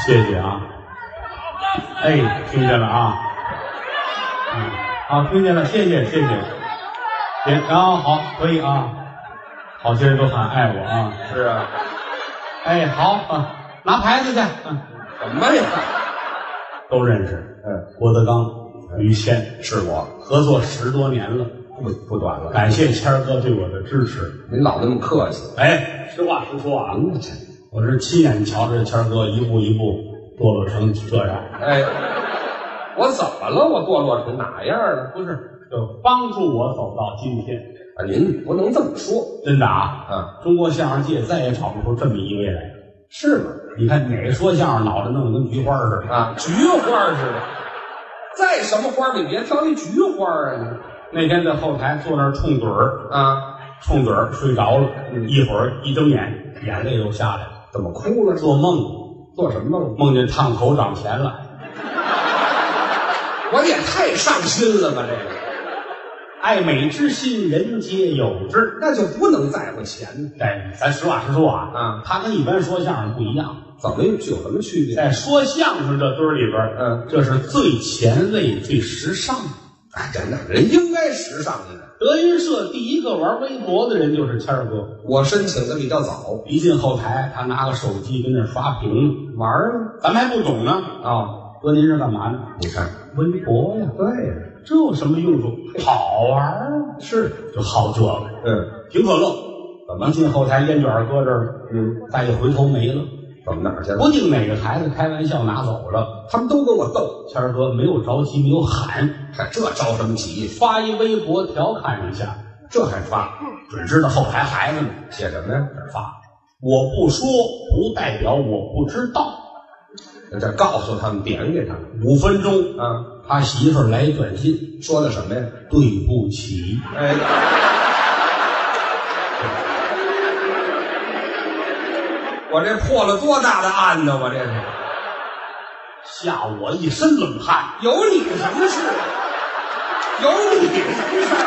谢谢啊。哎，听见了啊。好，听见了，谢谢。别啊，好，可以啊。好些人都很爱我啊。 是啊。 哎，好啊，拿牌子去。 什么呀？ 都认识。郭德纲、于谦是我合作10多年了， 不短了。 感谢谦儿哥对我的支持。 您老那么客气。 哎，实话实说啊，我是亲眼瞧着谦儿哥一步一步堕落成这样。 哎，我怎么了？我堕落成哪样了？ 不是，就帮助我走到今天啊！您不能这么说， 真的啊！中国相声界再也找不出这么一位来。 是吗？ 你看哪个说相声脑袋弄得跟菊花似的啊？菊花似的。再什么花你别挑一菊花啊！ 那天在后台坐那儿冲盹儿啊， 冲盹儿睡着了，一会儿一睁眼，眼泪又下来了。 怎么哭了？ 做梦。 做什么梦？ 梦见烫头涨钱了。 我也太上心了吧！这个爱美之心，人皆有之， 那就不能在乎钱。 哎，咱实话实说啊，他跟一般说相声不一样。 怎么有什么区别？ 在说相声这堆里边，这是最前卫、最时尚的。 哎，人应该时尚的。 德云社第一个玩微博的人就是谦儿哥， 我申请的比较早。 一进后台，他拿个手机跟那刷屏玩呢， 咱们还不懂呢。哥，您是干嘛呢？ 你看微博呀。 对呀， 这有什么用处？好玩啊！ 是， 就好这个。挺可乐。 怎么一进后台，烟卷搁这儿，再一回头没了。 怎么哪儿去了？ 不定哪个孩子开玩笑拿走了， 他们都跟我斗。 谦儿哥没有着急，没有喊， 看这着什么急？ 发一微博调侃一下， 这还发？ 准知道后台孩子们写什么呀？ 这发，我不说不代表我不知道， 这告诉他们，点给他们。 5分钟啊， 他媳妇儿来一短信， 说的什么呀？ 对不起。 哎。我这破了多大的案呢？我这是吓我一身冷汗。 有你什么事？有你什么事？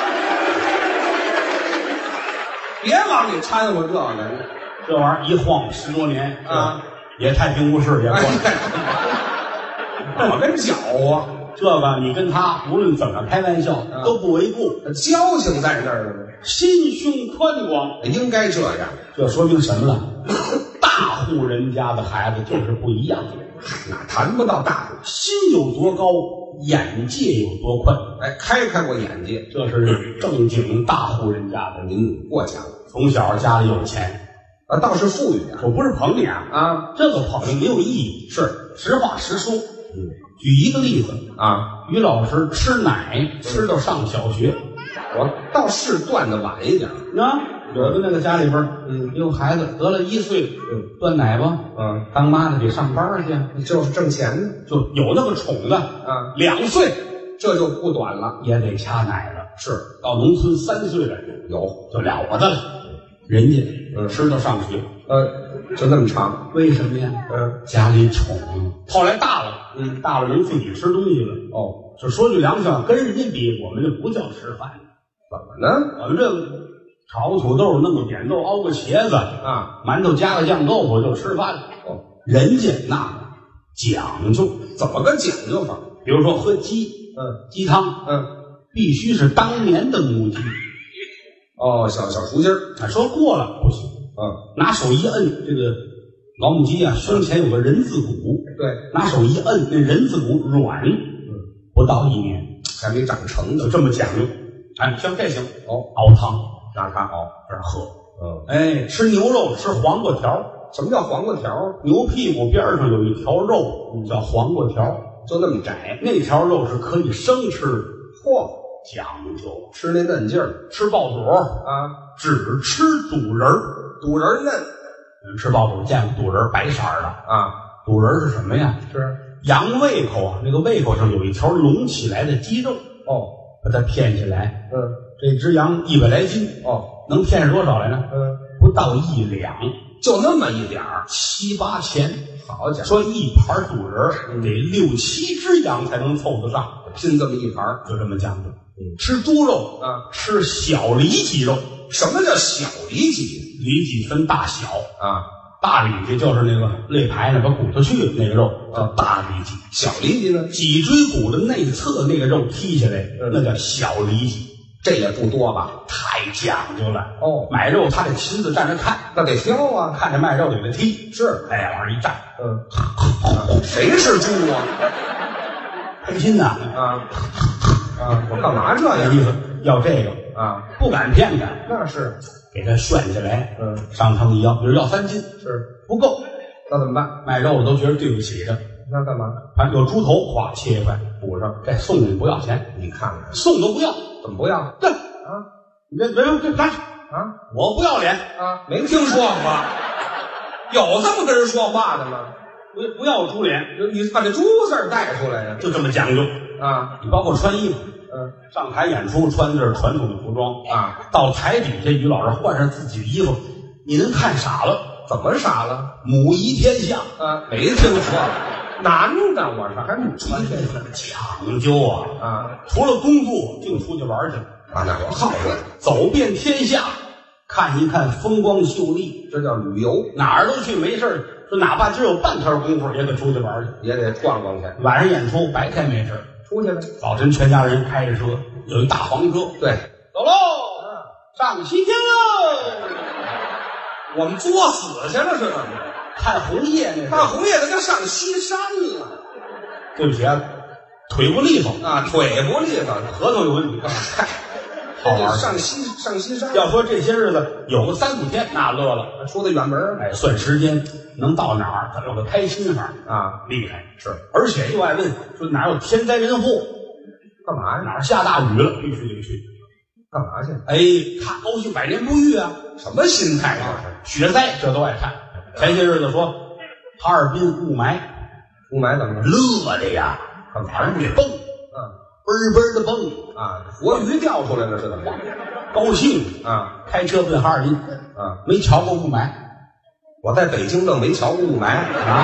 别往里掺和这个， 这玩意儿一晃10多年啊， 也太平无事也过来。 我跟搅和这个，你跟他无论怎么开玩笑都不为过， 交情在这儿呢。 心胸宽广， 应该这样。 这说明什么了？大户人家的孩子就是不一样， 哪谈不到大户？ 心有多高，眼界有多宽。 哎，开过眼界， 这是正经大户人家的。 您过奖， 从小家里有钱啊，倒是富裕点。 我不是捧你啊，这个捧没有意义，是实话实说。举一个例子啊， 于老师吃奶吃到上小学， 我倒是断的晚一点啊。有的那个家里边，有孩子得了1岁，断奶吧，当妈的得上班去， 就是挣钱呢。 就有那个宠的啊 ，2岁这就不短了， 也得掐奶了。 是到农村3岁了， 有就了不得了。人家吃到上学， 就那么长， 为什么呀？家里宠。后来大了，大了能自己吃东西了。就说句良心话，跟人家比，我们这不叫吃饭。 怎么呢？ 我们这个炒个土豆，弄个扁豆，熬个茄子啊， 馒头加个酱豆腐就吃饭了。人家那讲究， 怎么个讲究法？ 比如说喝鸡，鸡汤，必须是当年的母鸡。 小雏鸡儿， 说过了不行。拿手一摁，这个老母鸡啊，胸前有个人字骨， 对， 拿手一摁，那人字骨软，不到1年还没长成呢， 就这么讲究。像这行熬汤，让它熬，这儿喝。吃牛肉，吃黄瓜条。 什么叫黄瓜条？ 牛屁股边上有一条肉，叫黄瓜条， 就那么窄， 那条肉是可以生吃的。 嚯， 讲究， 吃那嫩劲儿， 吃爆肚只吃肚仁儿， 肚仁儿嫩。 吃爆肚见过肚仁儿白色的肚仁儿是什么呀？ 是羊胃口那个胃口上有一条隆起来的肌肉，把它片起来，这只羊100来斤，能片是多少来呢？不到1两， 就那么一点儿 ，7、8钱。 好家伙， 说一盘肚仁得6、7只羊才能凑得上， 拼这么一盘， 就这么讲究。吃猪肉吃小里脊肉。 什么叫小里脊？ 里脊分大小大里脊就是那个肋排那把骨头去那个肉叫大里脊， 小里脊呢？ 脊椎骨的内侧那个肉剔下来，那叫小里脊。 这也不多吧？ 太讲究了哦！ 买肉他得亲自站着看， 那得挑啊， 看着卖肉得给他剔。 是， 哎，往上一站， 谁是猪啊？ 开心呐！ 我干嘛这样？ 意思要这个啊， 不敢骗他， 那是给他炫下来。上秤一要，比如要3斤， 是不够， 那怎么办？ 卖肉的都觉得对不起他， 那干嘛？ 有猪头，哗，切一块补上，这送你不要钱， 你看看， 送都不要， 怎么不要？ 对啊， 别拿去啊！ 我不要脸啊！没听说过，有这么跟人说话的吗？ 不要猪脸， 你把这猪字带出来呀， 就这么讲究啊！ 你包括穿衣服，上台演出穿的是传统的服装啊，到台底下于老师换上自己的衣服，你能看傻了。 怎么傻了？ 母仪天下啊，没听说。男的，我说还母穿这个讲究啊！除了工作净出去玩去啊，那我好着走遍天下，看一看风光秀丽， 这叫旅游， 哪儿都去没事说哪怕只有半天功夫也得出去玩去， 也得逛逛去。 晚上演出，白天没事出去了。 早晨全家人开着车，有一大黄车， 对， 走喽，上西天喽。 我们作死去了是怎么着？ 看红叶那看红叶那就上西山了。 对不起啊，腿不利索啊，腿不利索， 合同有问题。 嗨， 好玩。 上西山。 要说这些日子有个3、4天，那乐了， 出的远门， 哎，算时间能到哪儿，咱有个开心法啊， 厉害是。 而且又爱问说哪有天灾人祸， 干嘛呀？ 哪儿下大雨了，必须得去。 干嘛去？ 哎，看高兴，百年不遇啊！ 什么心态啊？雪灾这都爱看。前些日子说哈尔滨雾霾怎么了？乐的呀， 干嘛往里蹦，嘣嘣的蹦啊，活鱼掉出来了是怎么着？ 高兴啊！ 开车奔哈尔滨啊， 没瞧过雾霾， 我在北京更没瞧过雾霾啊。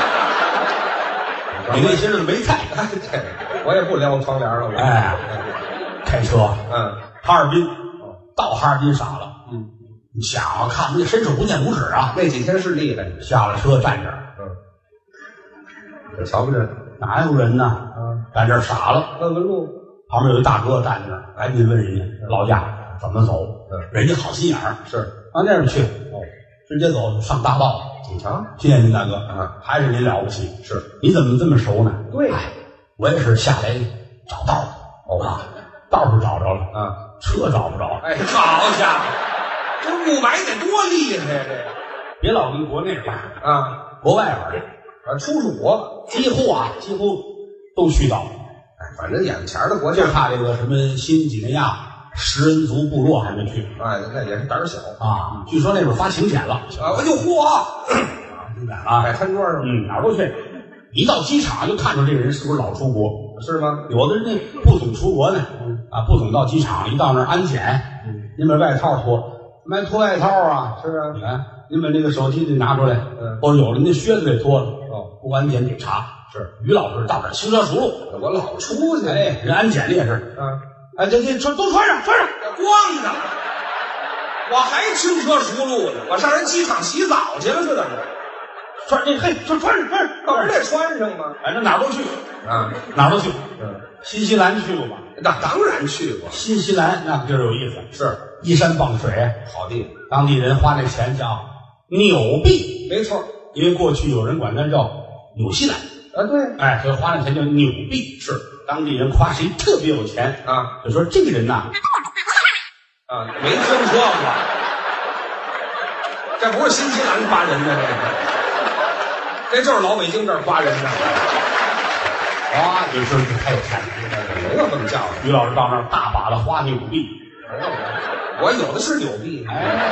你那些日子没看， 对，我也不撩窗帘了。 哎，开车，哈尔滨，到哈尔滨傻了，你想啊，看那伸手不见五指啊， 那几天是厉害， 下了车站这儿， 这瞧不着， 哪有人呢？站这儿傻了， 问问路， 旁边有一大哥站在那儿，赶紧问人家老家怎么走，人家好心眼儿， 是往那边去，直接走上大道， 你瞧， 谢谢您大哥啊，还是您了不起， 是， 你怎么这么熟呢？ 对， 我也是下来找道啊，道是找着了啊， 车找不着， 哎，好家伙，这雾霾得多厉害呀！这别老跟国内玩啊， 国外玩去啊，出国几乎都去到， 哎，反正眼前的国家， 就差这个什么新几内亚食人族部落还没去， 哎，那也是胆小啊。据说那边发请柬了啊，我就嚯， 请柬啊， 摆餐桌上， 哪儿都去。一到机场就看出这个人是不是老出国， 是吗？ 有的人那不总出国呢，不总到机场，一到那儿安检，您把外套脱，没脱外套啊？ 是啊， 你看，您把那个手机得拿出来，或者有的您靴子得脱了，不安检得查。是于老师到这轻车熟路， 我老出去， 哎，人安检也是，哎，这都穿上， 光着，我还轻车熟路呢，我上人机场洗澡去了，是怎么着？ 穿这嘿，穿上， 可不得穿上吗？ 反正哪儿都去啊， 哪儿都去。新西兰去过吗？ 那当然去过。 新西兰那个地儿有意思， 是依山傍水， 好地方。 当地人花那钱叫纽币， 没错， 因为过去有人管它叫纽西兰啊，对， 哎，所以花那钱叫纽币。是当地人夸谁特别有钱啊， 就说这个人呐， 啊，没听说过，这不是新西兰夸人的这就是老北京这儿夸人的。 哇，你说这太有钱了， 没有这么叫的。 于老师到那儿大把的花纽币， 我有的是纽币，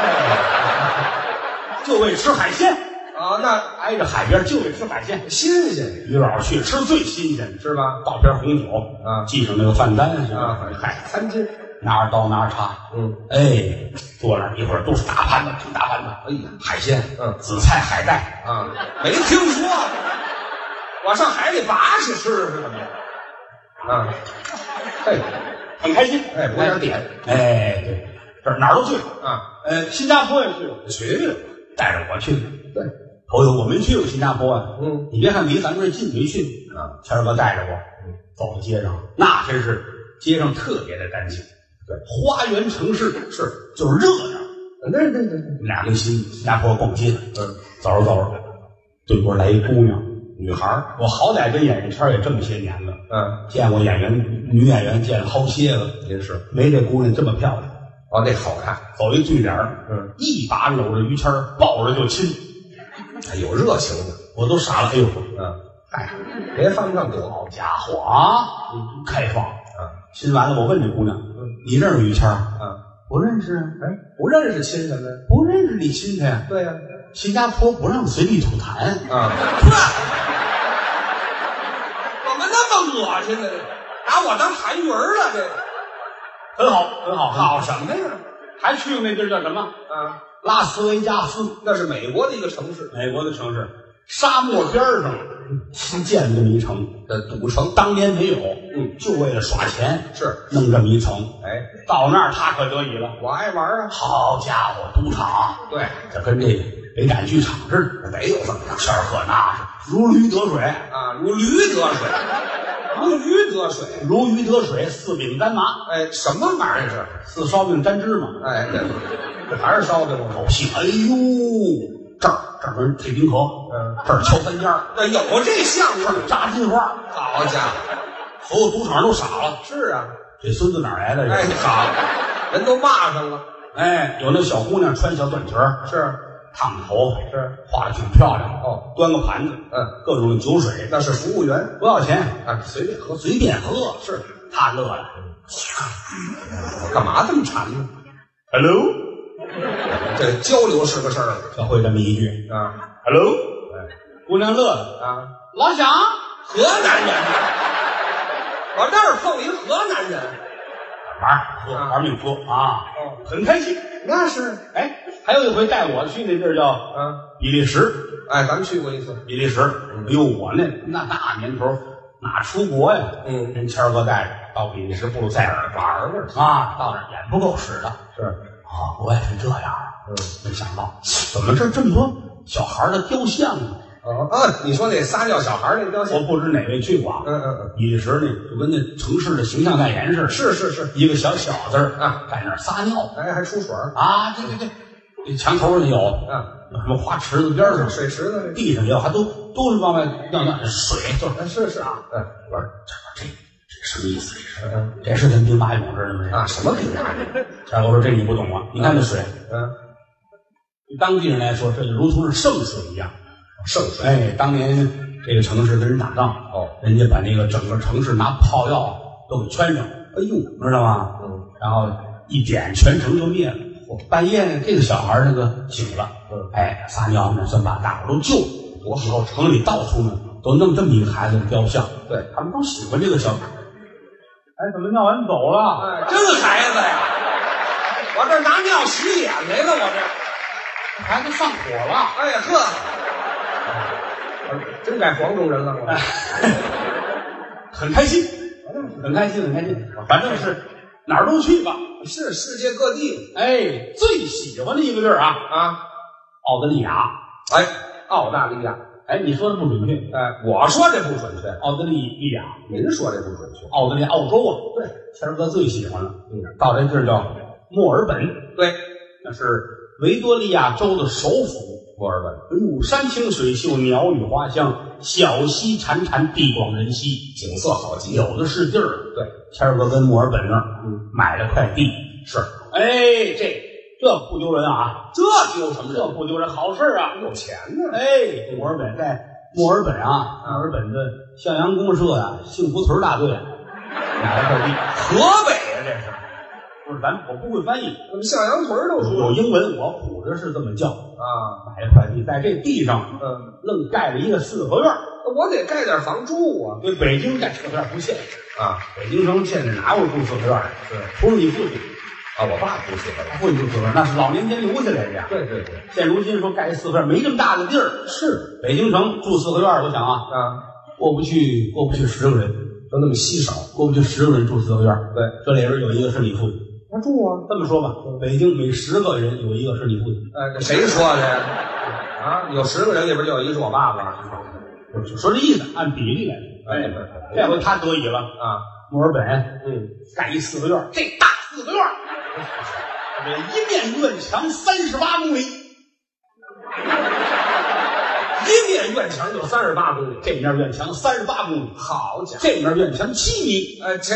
就为吃海鲜啊，那挨着海边就为吃海鲜， 新鲜， 于老师去吃最新鲜， 是吧？ 倒瓶红酒啊， 记上那个饭单啊， 嗨 3斤， 拿着刀拿着叉，哎，坐那儿一会儿都是大盘子，挺大盘子， 哎呀， 海鲜，紫菜海带啊，没听说，我上海里拔去吃是怎么样？啊，嘿， 很开心， 哎，补点点， 哎，对，这哪儿都去啊， 新加坡也去了， 去了， 带着我去。 对， 头一回我没去过新加坡啊。你别看离咱们这近，没去啊。 谦儿哥带着我，走到街上，那真是街上特别的干净。对，花园城市是就是热闹。 对， 俩跟新加坡逛街，走着走着，对过来一姑娘，女孩我好歹跟演艺圈也这么些年了，见过女演员见了好些了， 也是没这姑娘这么漂亮。 哦，那好看， 走一对联一把搂着于谦儿，抱着就亲， 有热情的， 我都傻了。哎呦， 别犯不上躲。 好家伙啊，开放亲完了，我问这姑娘，你认识于谦儿？不认识啊。 不认识亲什么呀？ 不认识你亲他呀？ 对呀。 新加坡不让随地吐痰啊！怎么那么恶心呢？拿我当痰盂了，这很好，很好， 好什么呀？ 还去过那地儿叫什么？拉斯维加斯， 那是美国的一个城市， 美国的城市，沙漠边上新建的这么一城， 赌城， 当年没有，就为了耍钱， 是弄这么一城。到那儿他可得意了， 我爱玩啊！ 好家伙，赌场， 对， 这跟这北展剧场似的，得有这么样。谦儿哥那是如驴得水啊，如驴得水，如鱼得水， 如鱼得水，四饼沾麻。 什么玩意儿是？ 四烧饼沾芝麻。 对，这还是烧饼吗？ 高兴。哎呦，这儿门退冰河，这儿敲三尖儿， 有这项目， 扎金花。 好家伙， 所有赌场都傻了。 是啊， 这孙子哪儿来的？ 好，人都骂上了。 有那小姑娘穿小短裙是烫头， 是画的挺漂亮端个盘子，各种的酒水， 那是服务员， 不要钱随便喝， 随便喝。 是他乐了， 我干嘛这么馋呢 ？Hello， 这交流是个事儿， 就会这么一句Hello， 姑娘乐了老乡， 河南人，我这儿碰一河南人， 玩命喝很开心。 那是还有一回带我去那地儿叫比利时， 咱们去过一次比利时。哎呦，我那年头哪出国呀？人谦儿哥带着到比利时布鲁塞尔玩玩到那儿眼不够使的。 是国外是这样。没想到怎么这么多小孩的雕像呢？ 你说那撒尿小孩那雕像， 我不知哪位去过比利时那就跟那城市的形象代言似的。 是一个小子在那儿撒尿， 还出水这墙头上有什么花池子边上水池子， 地上也有，还都是往外尿水，就是我说这什么意思？这是跟兵马俑似的吗？ 什么兵马俑？ 我说这你不懂啊！你看这水，对当地人来说，这就如同是圣水一样。 圣水， 当年这个城市跟人打仗，人家把那个整个城市拿炮药都给圈上，知道吗？然后一点，全城就灭了。半夜呢，这个小孩那个醒了，撒尿呢，算把大伙都救了。多好，城里到处呢都弄这么一个孩子的雕像， 对他们都喜欢这个小。怎么尿完走了？ 这个孩子呀，我这拿尿洗脸来了，我这孩子上火了。 真改黄种人了， 很开心，很开心。反正是哪儿都去吧， 是世界各地。 最喜欢的一个地儿澳大利亚。 澳大利亚。 你说的不准确。 我说这不准确。 澳大利亚， 您说这不准确。 澳大利亚，澳洲对，谦儿哥最喜欢了。到这地儿叫墨尔本。 对， 那是维多利亚州的首府。 墨尔本， 山清水秀，鸟语花香，小溪潺潺，地广人稀， 景色好极， 有的是地儿。 对， 谦儿哥跟墨尔本那儿买了块地。 是， 这不丢人啊！ 这丢什么人？ 这不丢人，好事啊！ 有钱呢！ 墨尔本在墨尔本墨尔本的向阳公社幸福屯大队买了块地， 河北这是。 不是我不会翻译， 向阳屯都有英文，我唬着是这么叫买了块地，在这地上愣盖了一个四合院， 我得盖点房住啊。 对，北京盖四合院不现实北京城现在哪有住四合院？除了你父亲我爸住四合院， 父亲住四合院，那是老年间留下来的呀。 对， 现如今说盖四合院没这么大的地儿， 是北京城住四合院，我想过不去10个人， 都那么稀少， 过不去10个人住四合院。 对， 这里边有一个是你父亲。 他住这么说吧，北京每10个人有一个是你父亲。 这谁说的呀？ 啊，有10个人里边就有一是我爸爸。 我说这意思，按比例来说。哎，这回他得以了啊！墨尔本，盖一4合院，这大4合院，这一面院墙38公里， 一面院墙就38公里， 这面院墙38公里， 好家伙， 这面院墙7米， 这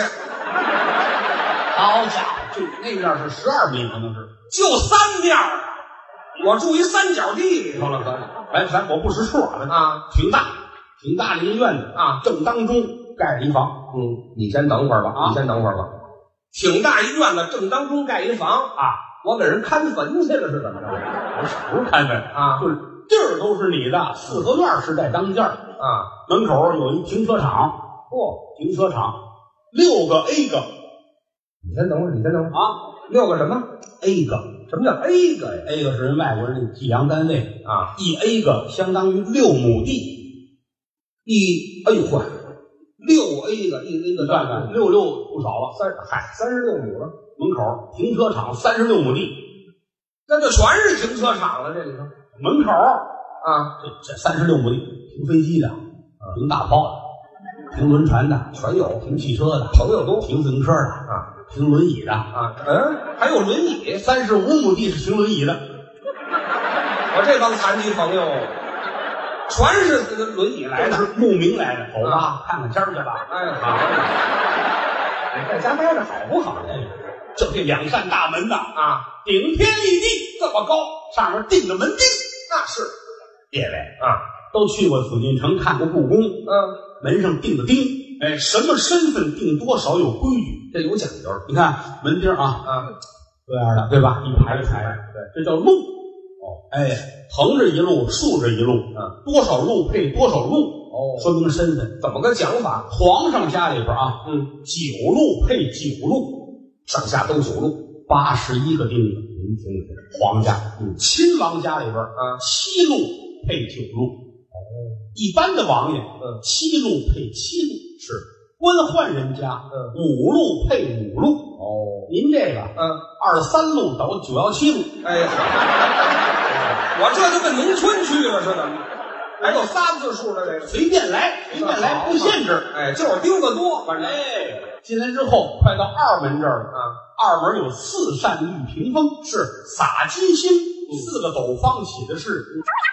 好家伙，就那面是12米，可能是就3面啊！我住一三角地里头了，可哎，咱我不识数啊，挺大的一个院子啊，正当中盖着一房。 你先等会儿吧，你先等会儿吧。挺大一院子，正当中盖一房啊，我给人看坟去了是怎么着？ 不是看坟啊，就是地儿都是你的，4合院是在当间啊，门口有一停车场，停车场6个 A 个。 你先等会儿啊，6个什么 A 个？ 什么叫 A 个呀 ？A 个是人外国人的计量单位啊， 一 A 个相当于6亩地。 哎呦嚯，6 A 个，1 A 个算算，66不少了 ，36亩了。 门口停车场36亩地， 那就全是停车场了。这里头门口啊， 这36亩地，停飞机的，停大炮的，停轮船的全有， 停汽车的， 朋友多， 停自行车的啊，停轮椅的啊，还有轮椅 ，35亩地是停轮椅的。 我这帮残疾朋友。全是轮椅来的， 是慕名来的，走吧，看看天去吧。 哎，好，你在家待着好不好？ 就这2扇大门呐，顶天立地， 这么高， 上面钉着门钉。 那是， 列位都去过紫禁城，看过故宫，门上钉的钉，哎，什么身份钉多少有规矩， 这有讲究。 你看门钉这样的，对吧？一排一排的，对，这叫路。哎，横着一路，竖着一路，多少路配多少路，说明身份。 怎么个讲法？ 皇上家里边9路配9路， 上下都9路 ，81个钉子。您听听，皇家，亲王家里边7路配9路，一般的王爷7路配7路，是官宦人家5路配5路。您这个23路到917路， 哎，我这就跟农村去了似的，还有3字数的这个， 随便来，不限制， 哎，就是钉子多，反正进来之后，快到2门这儿了2门有4扇绿屏风，是洒金星，4个斗方写的是，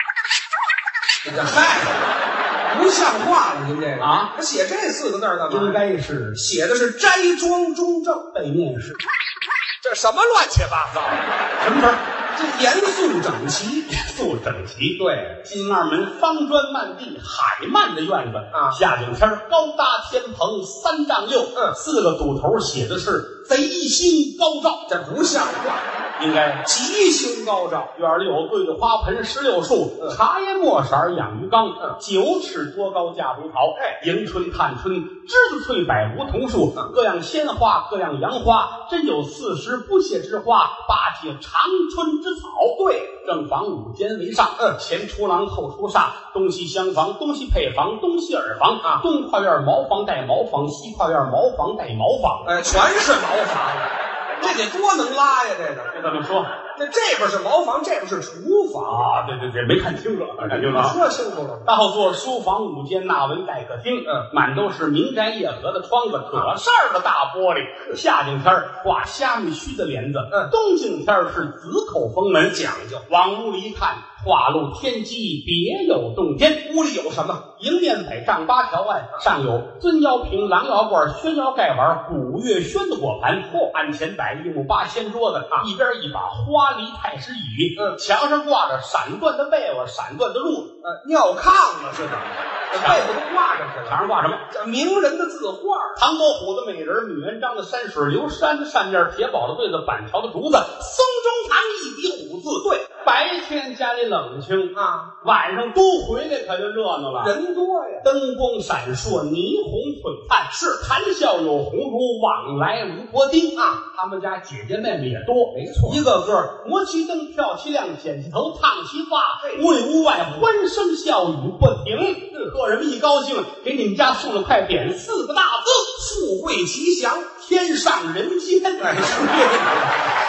嗨，不像话了，您这个他写这4个字干嘛？ 应该是写的是斋庄中正， 背面是， 这什么乱七八糟？ 什么词儿？ 这严肃整齐， 对，进2门方砖漫地，海漫的院子夏景天高搭天棚3丈6，4个堵头写的是贼星高照， 这不像话， 应该吉星高照。 院里有对着花盆16树，茶叶墨色养鱼缸，9尺多高架竹桃，迎春、探春、栀子、翠柏、梧桐树，各样鲜花，各样洋花，真有40不谢之花，8节长春之草。对，正房5间为上，前出廊后出煞，东西厢房，东西配房，东西耳房东跨院茅房带茅房，西跨院茅房带茅房， 全是茅房。这得多能拉呀！ 这怎么说？ 这边是茅房，这边是厨房啊！对，没看清楚，看清楚了。 说清楚了。 倒座书房5间，纳文带客厅，满都是明斋夜合的窗子，可扇的大玻璃。夏景天挂虾米须的帘子，冬景天是紫口封门，讲究。往屋里一看，画露天机，别有洞天。 屋里有什么？ 迎面北丈8条外，上有尊窑瓶、狼窑罐、宣窑盖碗、古月轩的果盘，案前摆1木8仙桌子，一边一把花梨太师椅，墙上挂着闪缎的被窝、闪缎的褥子， 尿炕了似的，被子都挂上去了。 墙上挂什么？ 名人的字画， 唐伯虎的美人，米元璋的山水，刘山的扇面，铁宝的对子，板桥的竹子，松中堂一笔虎字。对，白天家里冷清晚上都回来可就热闹了， 人多呀， 灯光闪烁，霓虹璀璨，是谈笑有鸿儒，往来无薄丁他们家姐姐妹妹也多， 没错， 一个个磨其灯，跳其亮，剪其头，烫其发，屋里屋外欢声笑语不停。客人们一高兴，给你们家送了块匾，4个大字：富贵吉祥，天上人间。